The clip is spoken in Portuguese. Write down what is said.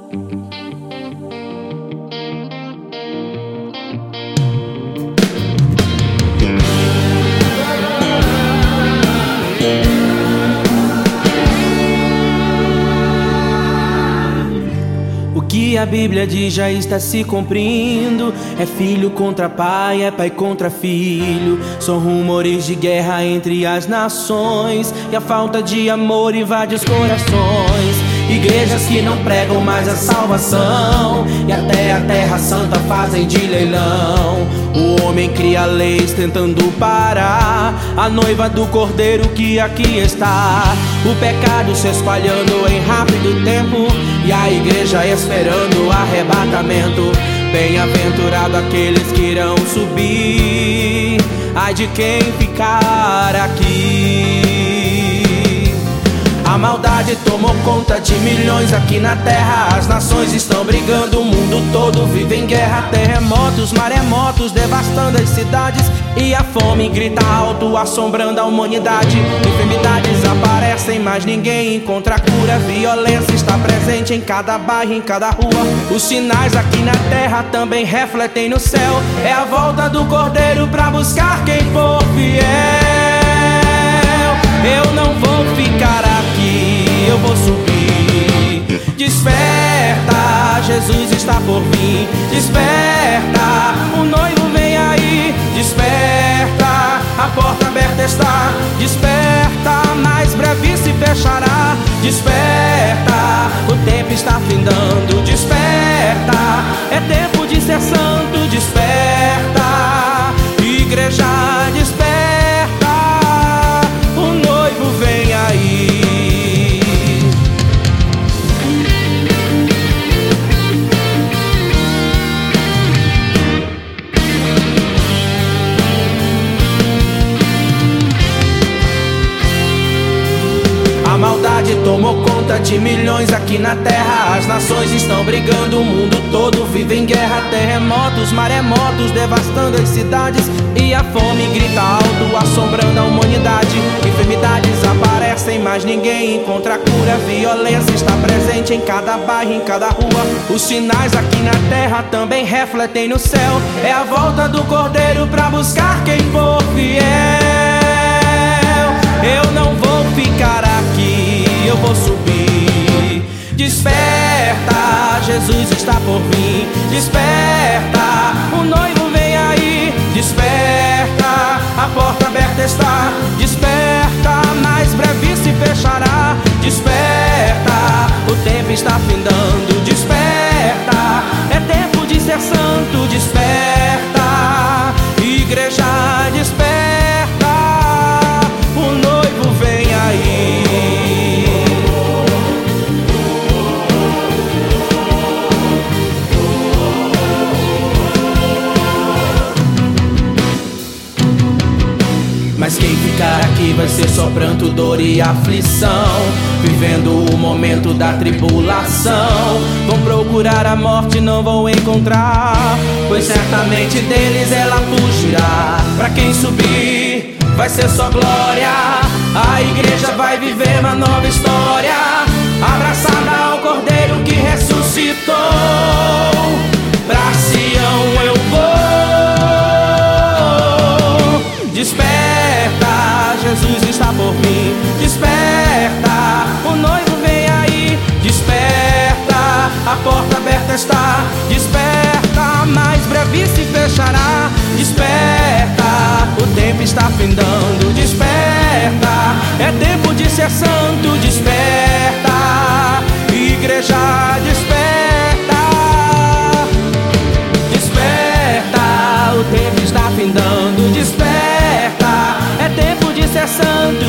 O que a Bíblia diz já está se cumprindo. É filho contra pai, é pai contra filho. São rumores de guerra entre as nações, e a falta de amor invade os corações. Igrejas que não pregam mais a salvação, e até a terra santa fazem de leilão. O homem cria leis tentando parar a noiva do cordeiro que aqui está. O pecado se espalhando em rápido tempo, e a igreja esperando o arrebatamento. Bem-aventurado aqueles que irão subir, ai de quem ficar aqui. A maldade tomou conta de milhões aqui na terra. As nações estão brigando, o mundo todo vive em guerra. Terremotos, maremotos devastando as cidades, e a fome grita alto, assombrando a humanidade. Enfermidades aparecem, mas ninguém encontra cura. Violência está presente em cada bairro, em cada rua. Os sinais aqui na terra também refletem no céu. É a volta do Cordeiro pra buscar quem for fiel. Eu não vou ficar aqui, eu vou subir. Desperta, Jesus está por vir. Desperta, o noivo vem aí. Desperta, a porta aberta está. Desperta, mais breve se fechará. Desperta, o tempo está findando. Desperta, é tempo de ser santo. Desperta, igreja, desperta. O noivo vem aí. A maldade tomou conta de milhões aqui na terra. As nações estão brigando, o mundo todo vive em guerra. Terremotos, maremotos devastando as cidades, e a fome grita alto, assombrando a humanidade. Enfermidades aparecem, mas ninguém encontra cura. Violência está presente em cada bairro, em cada rua. Os sinais aqui na terra também refletem no céu. É a volta do Cordeiro pra buscar quem for fiel. Eu não vou ficar aqui, eu vou subir. Desperta, Jesus está por vir. Desperta, o noivo vem aí. Desperta, a porta aberta está. Desperta, mais breve se fechará. Desperta, o tempo está findando. Desperta, é tempo de ser santo. Desperta, igreja, desperta. O noivo vem aí. Mas quem ficar aqui vai ser só pranto, dor e aflição, vivendo o momento da tribulação. Vão procurar a morte, não vão encontrar, pois certamente deles ela fugirá. Pra quem subir vai ser só glória. A igreja vai viver uma nova história, abraçada ao Cordeiro que ressuscitou. Pra Sião eu vou. Desperta, Jesus está por vir. Desperta, o noivo vem aí. Desperta, a porta aberta está. Desperta, mais breve se fechará. Desperta, o tempo está findando. Desperta, é tempo de ser santo. Desperta, igreja, desperta. Desperta, o tempo está findando. Desperta, é tempo de ser santo.